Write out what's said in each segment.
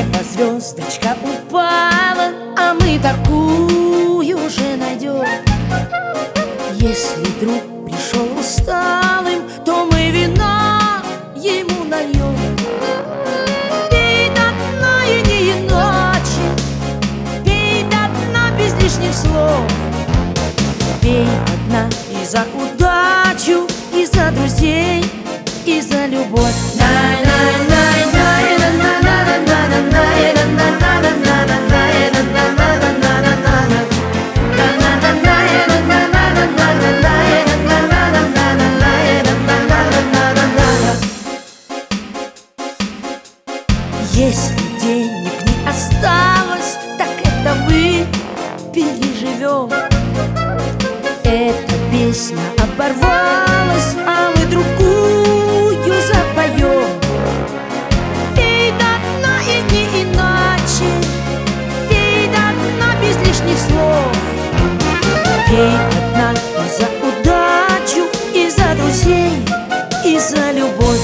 неба звездочка упала, а мы такую же найдем. Если друг пришел усталым, то мы вина ему нальем. Пей до дна и не иначе, пей до дна без лишних слов. Пей до дна и за удачу, и за друзей, и за любовь. Если денег не осталось, так это мы переживем. Эта песня оборвалась, а мы другую запоем. Пей до дна и не иначе, пей до дна без лишних слов. Пей до дна и за удачу, и за друзей, и за любовь.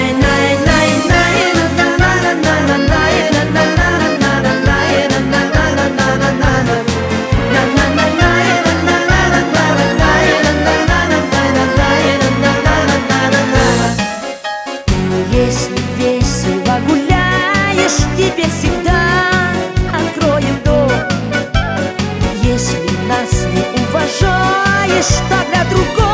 Если весело гуляешь, тебе всегда откроем дом. Если нас не уважаешь, то для другого